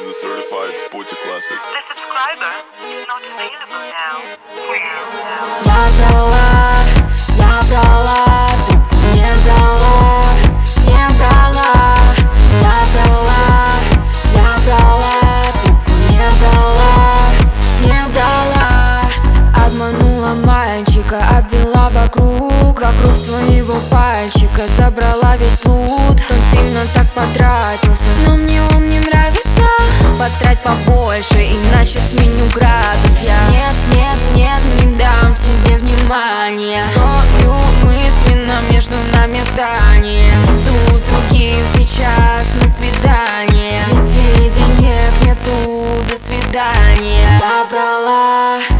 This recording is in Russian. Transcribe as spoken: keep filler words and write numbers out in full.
to the certified sports classic. The subscriber is not available now. Я врала, я врала, трубку не брала, не брала. Я врала, я врала, трубку не брала, не брала. Обманула мальчика, обвела вокруг, вокруг своего пальчика, забрала весь лут. Он сильно так потратился, но мне он не нравится. Потрать побольше, иначе сменю градус я. Нет, нет, нет, не дам тебе внимания. Строю мысленно между нами здание. Иду с другим сейчас на свидание. Если денег нету, до свидания. Я врала,